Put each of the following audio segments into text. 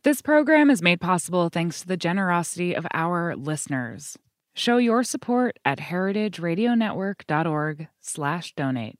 This program is made possible thanks to the generosity of our listeners. Show your support at heritageradionetwork.org/donate.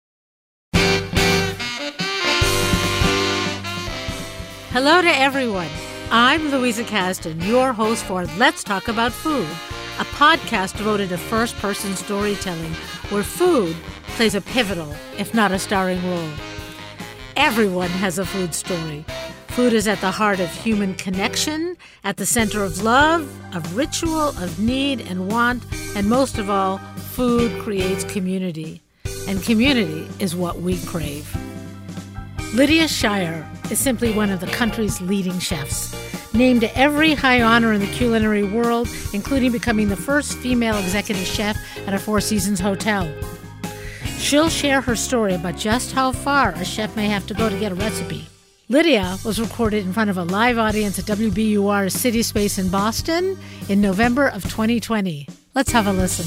Hello to everyone. I'm Louisa Kasdan, your host for Let's Talk About Food, a podcast devoted to first-person storytelling where food plays a pivotal, if not a starring role. Everyone has a food story. Food is at the heart of human connection, at the center of love, of ritual, of need and want, and most of all, food creates community. And community is what we crave. Lydia Shire is simply one of the country's leading chefs, named to every high honor in the culinary world, including becoming the first female executive chef at a Four Seasons hotel. She'll share her story about just how far a chef may have to go to get a recipe. Lydia was recorded in front of a live audience at WBUR City Space in Boston in November of 2020. Let's have a listen.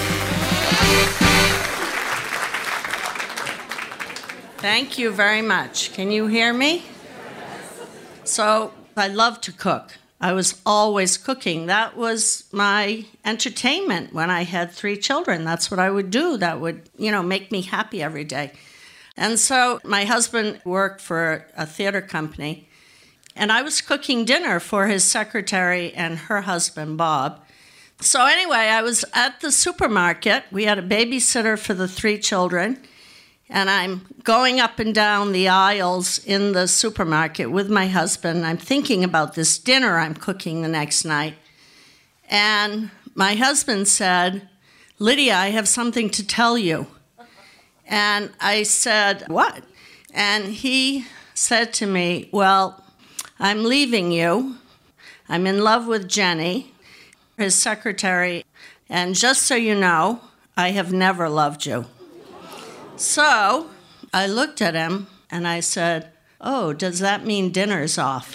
Thank you very much. Can you hear me? So, I love to cook. I was always cooking. That was my entertainment when I had 3 children. That's what I would do. That would, make me happy every day. And so my husband worked for a theater company, and I was cooking dinner for his secretary and her husband, Bob. So anyway, I was at the supermarket. We had a babysitter for the 3 children. And I'm going up and down the aisles in the supermarket with my husband. I'm thinking about this dinner I'm cooking the next night. And my husband said, "Lydia, I have something to tell you." And I said, "What?" And he said to me, "Well, I'm leaving you. I'm in love with Jenny, his secretary. And just so you know, I have never loved you." So I looked at him and I said, "Oh, does that mean dinner's off?"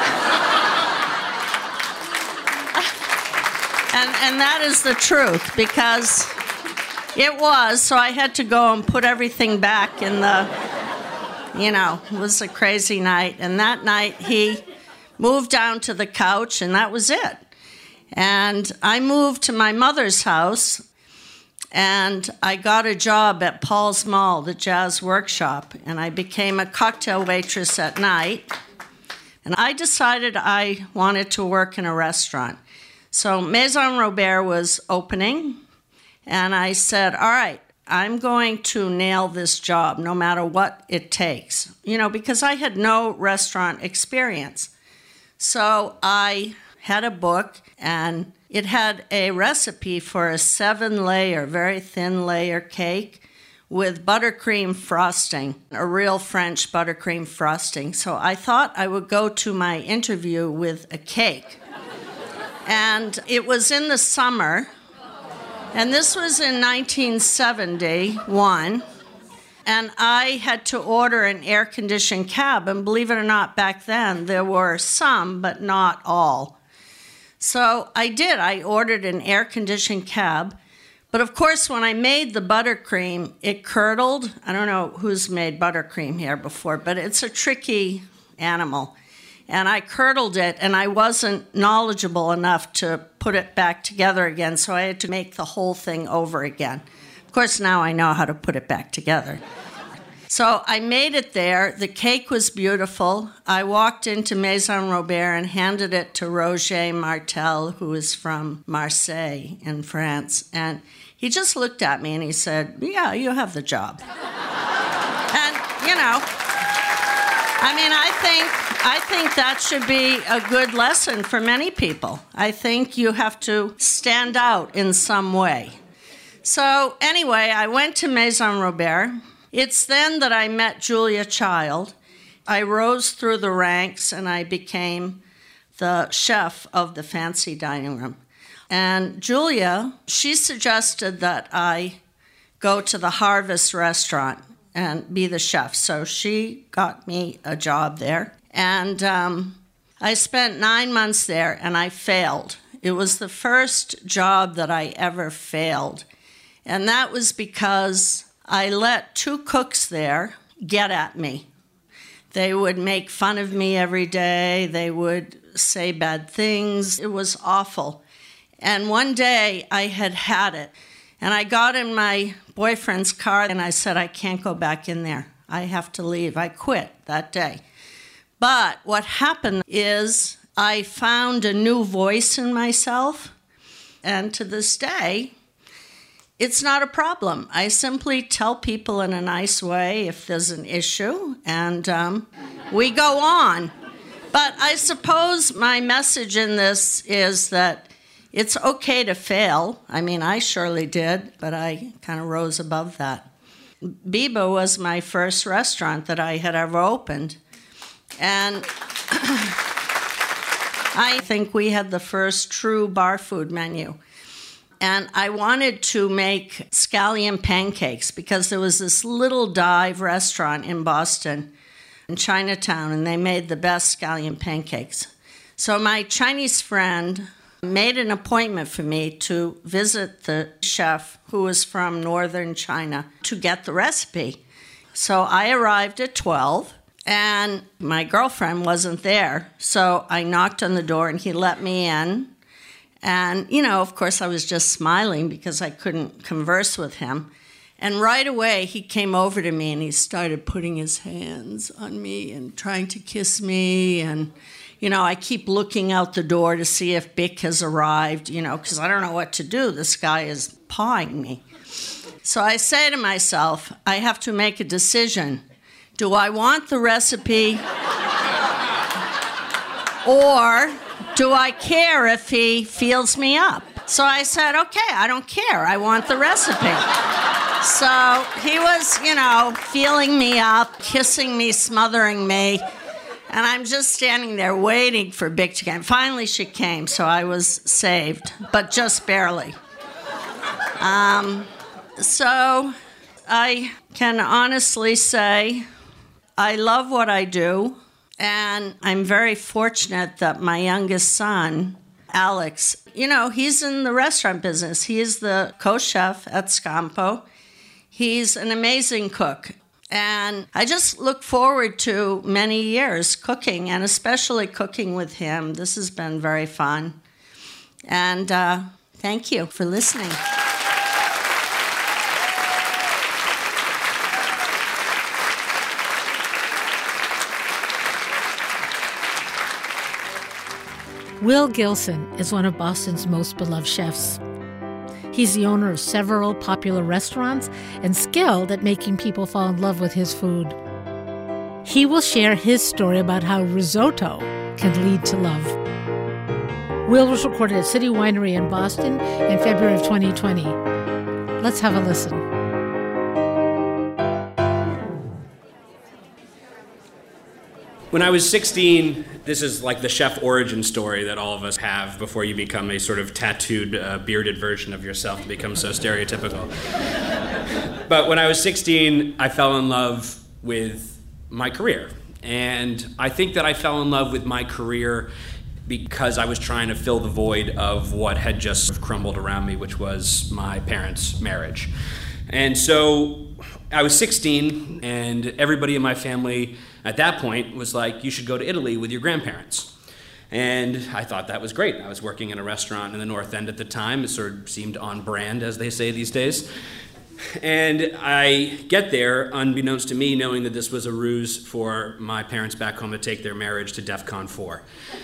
and that is the truth, because it was. So I had to go and put everything back in the, it was a crazy night. And that night he moved down to the couch and that was it. And I moved to my mother's house. And I got a job at Paul's Mall, the Jazz Workshop, and I became a cocktail waitress at night. And I decided I wanted to work in a restaurant. So Maison Robert was opening, and I said, all right, I'm going to nail this job no matter what it takes, because I had no restaurant experience. So I had a book, and it had a recipe for a 7-layer, very thin layer cake with buttercream frosting, a real French buttercream frosting. So I thought I would go to my interview with a cake. And it was in the summer, and this was in 1971. And I had to order an air-conditioned cab, and believe it or not, back then there were some, but not all. So I did. I ordered an air-conditioned cab. But of course, when I made the buttercream, it curdled. I don't know who's made buttercream here before, but it's a tricky animal. And I curdled it, and I wasn't knowledgeable enough to put it back together again, so I had to make the whole thing over again. Of course, now I know how to put it back together. So I made it there. The cake was beautiful. I walked into Maison Robert and handed it to Roger Martel, who is from Marseille in France. And he just looked at me and he said, "Yeah, you have the job." And, I think that should be a good lesson for many people. I think you have to stand out in some way. So anyway, I went to Maison Robert. It's then that I met Julia Child. I rose through the ranks and I became the chef of the fancy dining room. And Julia, she suggested that I go to the Harvest restaurant and be the chef. So she got me a job there. And I spent 9 months there and I failed. It was the first job that I ever failed. And that was because I let 2 cooks there get at me. They would make fun of me every day. They would say bad things. It was awful. And one day I had it. And I got in my boyfriend's car and I said, I can't go back in there. I have to leave. I quit that day. But what happened is I found a new voice in myself. And to this day, it's not a problem. I simply tell people in a nice way if there's an issue, and we go on. But I suppose my message in this is that it's okay to fail. I mean, I surely did, but I kind of rose above that. Biba was my first restaurant that I had ever opened. And I think we had the first true bar food menu. And I wanted to make scallion pancakes because there was this little dive restaurant in Boston, in Chinatown, and they made the best scallion pancakes. So my Chinese friend made an appointment for me to visit the chef who was from northern China to get the recipe. So I arrived at 12, and my girlfriend wasn't there. So I knocked on the door, and he let me in. And, of course, I was just smiling because I couldn't converse with him. And right away, he came over to me, and he started putting his hands on me and trying to kiss me. And, I keep looking out the door to see if Bic has arrived, because I don't know what to do. This guy is pawing me. So I say to myself, I have to make a decision. Do I want the recipe or do I care if he feels me up? So I said, okay, I don't care. I want the recipe. So he was, feeling me up, kissing me, smothering me. And I'm just standing there waiting for Bic to come. Finally, she came, so I was saved, but just barely. So I can honestly say I love what I do. And I'm very fortunate that my youngest son, Alex, he's in the restaurant business. He is the co-chef at Scampo. He's an amazing cook. And I just look forward to many years cooking, and especially cooking with him. This has been very fun. And thank you for listening. Will Gilson is one of Boston's most beloved chefs. He's the owner of several popular restaurants and skilled at making people fall in love with his food. He will share his story about how risotto can lead to love. Will was recorded at City Winery in Boston in February of 2020. Let's have a listen. When I was 16, this is like the chef origin story that all of us have before you become a sort of tattooed, bearded version of yourself and become so stereotypical. But when I was 16, I fell in love with my career. And I think that I fell in love with my career because I was trying to fill the void of what had just crumbled around me, which was my parents' marriage. And so I was 16, and everybody in my family at that point was like, you should go to Italy with your grandparents. And I thought that was great. I was working in a restaurant in the North End at the time. It sort of seemed on brand, as they say these days. And I get there, unbeknownst to me, knowing that this was a ruse for my parents back home to take their marriage to DEFCON 4.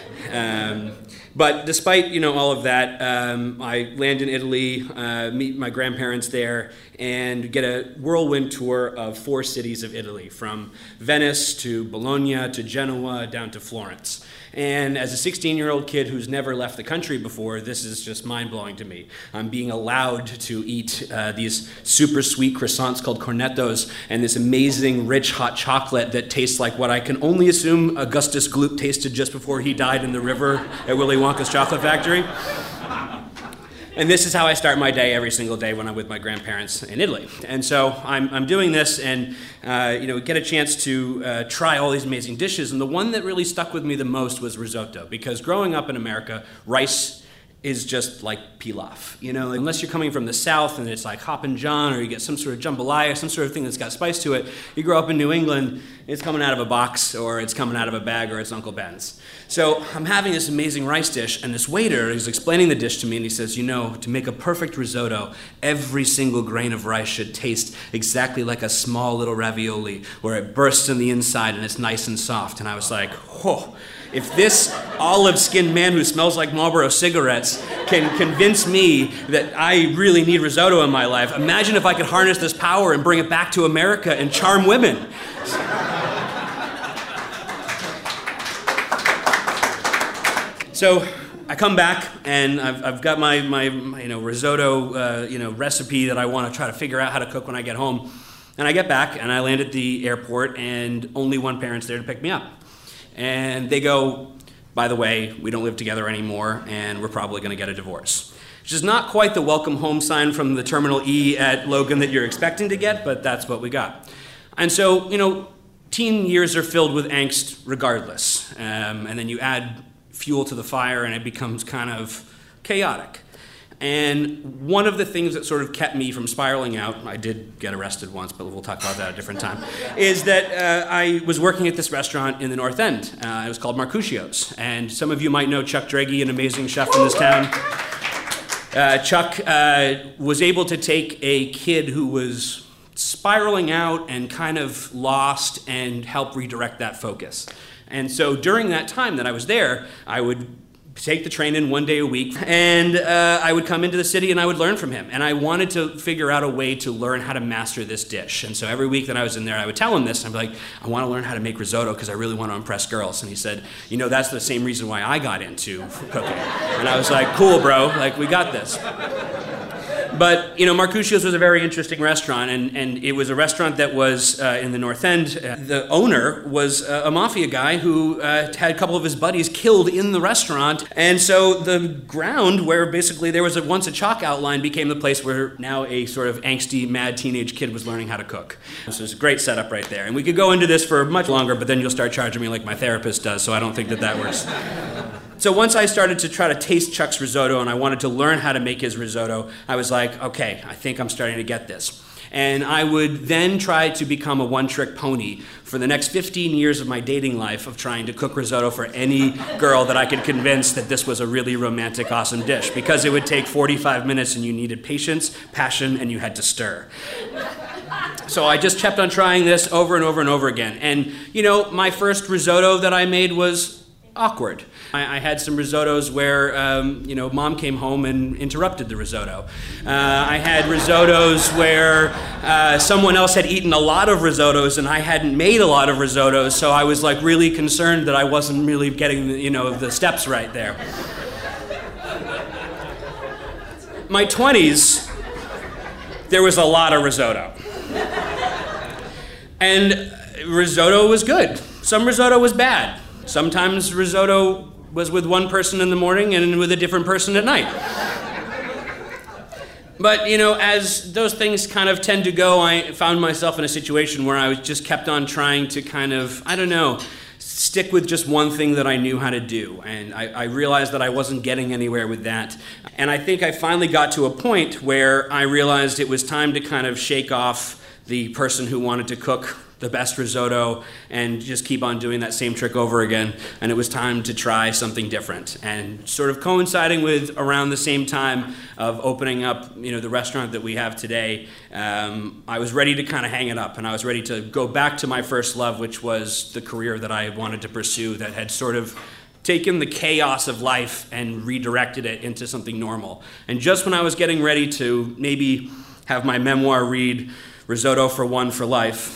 But despite all of that, I land in Italy, meet my grandparents there, and get a whirlwind tour of 4 cities of Italy, from Venice to Bologna to Genoa down to Florence. And as a 16-year-old kid who's never left the country before, this is just mind-blowing to me. I'm being allowed to eat these super sweet croissants called cornettos and this amazing rich hot chocolate that tastes like what I can only assume Augustus Gloop tasted just before he died in the river at Willy Wonka's chocolate factory. And this is how I start my day every single day when I'm with my grandparents in Italy. And so I'm doing this and get a chance to try all these amazing dishes. And the one that really stuck with me the most was risotto, because growing up in America, rice is just like pilaf. Unless you're coming from the South and it's like Hoppin' John, or you get some sort of jambalaya, some sort of thing that's got spice to it. You grow up in New England It's coming out of a box, or it's coming out of a bag, or it's Uncle Ben's. So I'm having this amazing rice dish, and this waiter is explaining the dish to me, and he says, you know, to make a perfect risotto, every single grain of rice should taste exactly like a small little ravioli, where it bursts on the inside and it's nice and soft. And I was like, whoa. If this olive-skinned man who smells like Marlboro cigarettes can convince me that I really need risotto in my life, imagine if I could harness this power and bring it back to America and charm women. So I come back, and I've got my risotto recipe that I want to try to figure out how to cook when I get home. And I get back, and I land at the airport, and only one parent's there to pick me up. And they go, by the way, we don't live together anymore, and we're probably going to get a divorce. Which is not quite the welcome home sign from the Terminal E at Logan that you're expecting to get, but that's what we got. And so, teen years are filled with angst regardless. And then you add fuel to the fire, and it becomes kind of chaotic. And one of the things that sort of kept me from spiraling out, I did get arrested once, but we'll talk about that at a different time, is that I was working at this restaurant in the North End. It was called Marcuccio's. And some of you might know Chuck Draghi, an amazing chef in this town. Chuck was able to take a kid who was spiraling out and kind of lost and help redirect that focus. And so during that time that I was there, I would take the train in one day a week, and I would come into the city and I would learn from him. And I wanted to figure out a way to learn how to master this dish. And so every week that I was in there, I would tell him this. I'd be like, I want to learn how to make risotto because I really want to impress girls. And he said, that's the same reason why I got into cooking. And I was like, cool, bro, like, we got this. But, Marcuccio's was a very interesting restaurant, and it was a restaurant that was in the North End. The owner was a mafia guy who had a couple of his buddies killed in the restaurant, and so the ground where basically there was once a chalk outline became the place where now a sort of angsty, mad teenage kid was learning how to cook. So it's a great setup right there. And we could go into this for much longer, but then you'll start charging me like my therapist does, so I don't think that works. So once I started to try to taste Chuck's risotto and I wanted to learn how to make his risotto, I was like, okay, I think I'm starting to get this. And I would then try to become a one-trick pony for the next 15 years of my dating life of trying to cook risotto for any girl that I could convince that this was a really romantic, awesome dish, because it would take 45 minutes and you needed patience, passion, and you had to stir. So I just kept on trying this over and over and over again. And, my first risotto that I made was awkward. I had some risottos where, mom came home and interrupted the risotto. I had risottos where someone else had eaten a lot of risottos and I hadn't made a lot of risottos, so I was like really concerned that I wasn't really getting, the steps right there. My 20s, there was a lot of risotto. And risotto was good. Some risotto was bad. Sometimes risotto was with one person in the morning and with a different person at night. But, as those things kind of tend to go, I found myself in a situation where I was just kept on trying to kind of, stick with just one thing that I knew how to do. And I realized that I wasn't getting anywhere with that. And I think I finally got to a point where I realized it was time to kind of shake off the person who wanted to cook the best risotto and just keep on doing that same trick over again. And it was time to try something different. And sort of coinciding with around the same time of opening up, the restaurant that we have today, I was ready to kind of hang it up, and I was ready to go back to my first love, which was the career that I wanted to pursue that had sort of taken the chaos of life and redirected it into something normal. And just when I was getting ready to maybe have my memoir read Risotto for One for Life,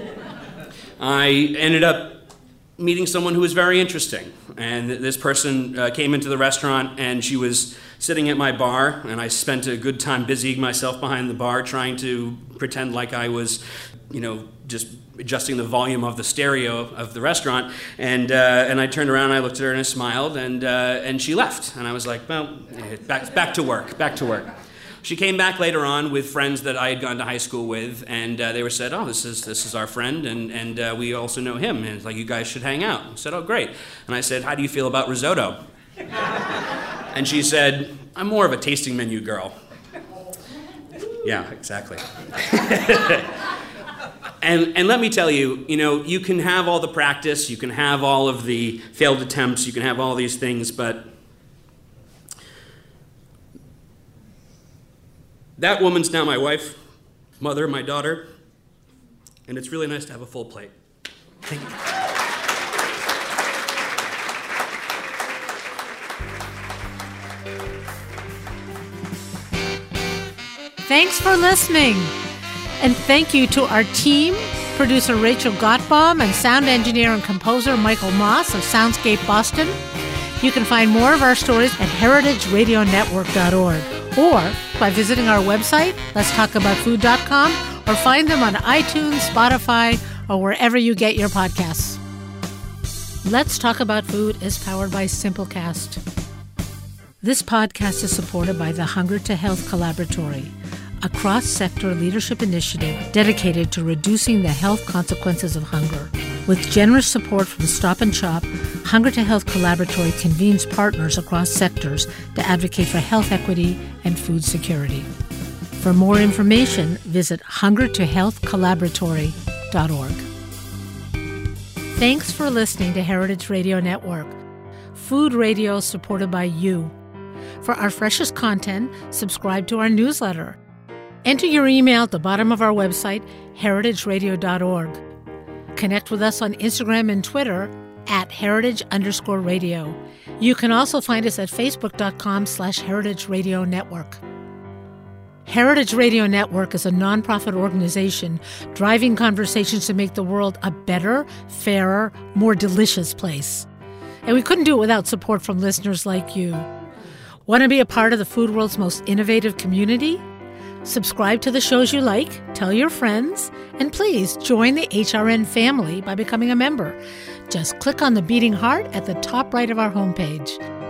I ended up meeting someone who was very interesting. And this person came into the restaurant, and she was sitting at my bar, and I spent a good time busying myself behind the bar trying to pretend like I was, just adjusting the volume of the stereo of the restaurant. And I turned around, and I looked at her, and I smiled, and she left. And I was like, well, back to work. She came back later on with friends that I had gone to high school with, and they were said, oh, this is our friend, and we also know him, and it's like, you guys should hang out. I said, oh, great. And I said, how do you feel about risotto? And she said, I'm more of a tasting menu girl. Yeah, exactly. And let me tell you, you can have all the practice, you can have all of the failed attempts, you can have all these things, but that woman's now my wife, mother, my daughter, and it's really nice to have a full plate. Thank you. Thanks for listening. And thank you to our team, producer Rachel Gottbaum and sound engineer and composer Michael Moss of Soundscape Boston. You can find more of our stories at heritageradionetwork.org or by visiting our website, letstalkaboutfood.com, or find them on iTunes, Spotify, or wherever you get your podcasts. Let's Talk About Food is powered by Simplecast. This podcast is supported by the Hunger to Health Collaboratory, a cross-sector leadership initiative dedicated to reducing the health consequences of hunger. With generous support from Stop and Shop, Hunger to Health Collaboratory convenes partners across sectors to advocate for health equity and food security. For more information, visit hungertohealthcollaboratory.org. Thanks for listening to Heritage Radio Network, food radio supported by you. For our freshest content, subscribe to our newsletter. Enter your email at the bottom of our website, heritageradio.org. Connect with us on Instagram and Twitter at @heritage_radio. You can also find us at facebook.com/Heritage Radio Network. Heritage Radio Network is a nonprofit organization driving conversations to make the world a better, fairer, more delicious place. And we couldn't do it without support from listeners like you. Want to be a part of the food world's most innovative community? Subscribe to the shows you like, tell your friends, and please join the HRN family by becoming a member. Just click on the beating heart at the top right of our homepage.